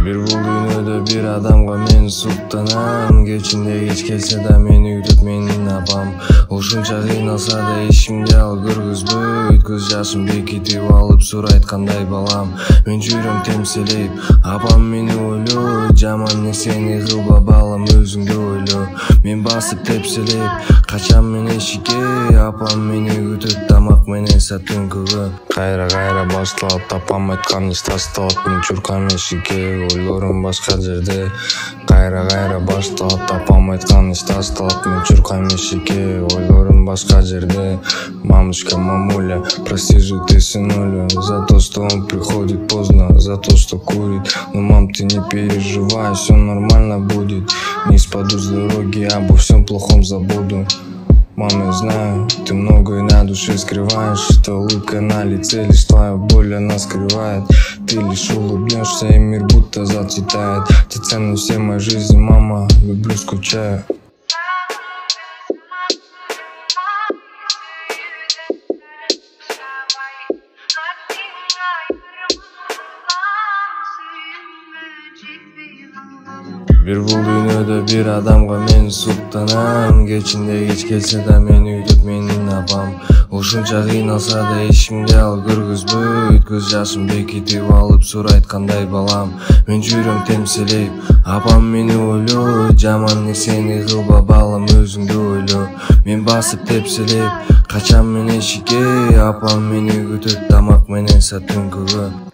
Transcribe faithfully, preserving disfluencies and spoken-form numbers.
Бир бул дүйнөдө бир адамга мен суктанам. Кечинде кеч келсе да мени күтөт менин апам. Ушунча кыйналса да эчимде ал көргөзбөйт. Көз жашын бекитип алып сурайт кандай балам. Мен жүрөм темселейп, апам мени ойлойт. Жаман нерсени кылба балам, өзүңдү ойло. Мен басып тепселейп, качам мен эшикке. Апам мени күтөт тамак менен сатүнкүгө. Кайра кайра башталат, апам айткан иш тасталат. Мен чуркам эшикке, ойлорум башка жерде. Кайра кайра башталат, апам айткан иш тасталат. Мен чуркам эшикке, ойлорум башка жерде. Мамочка, мамуля, прости же ты сынуля, за то, что он приходит поздно, за то, что курит. Но мам, ты не переживай, все нормально будет. Не спаду с дороги, обо всем плохом забуду. Мам, я знаю, ты многое на душе скрываешь. Эта улыбка на лице, лишь твоя боль она скрывает. Ты лишь улыбнешься, и мир будто зацветает. Ты ценна всей моей жизни, мама, люблю, скучаю. Бир бул дүйнөдө бир адамга мен суктанам. Кечинде кеч келсе да мени күтөт менин апам. Ушунча кыйналса да эчимде ал көргөзбөйт. Көз жашын бекитип алып сурайт кандай балам. Мен жүрөм темселейп, апам мени ойлойт. Жаман нерсени кылба балам, өзүңдү ойло. Мен басып тепселейп, качам мен эшикке. Апам мени күтөт тамак менен сатүнкүгө.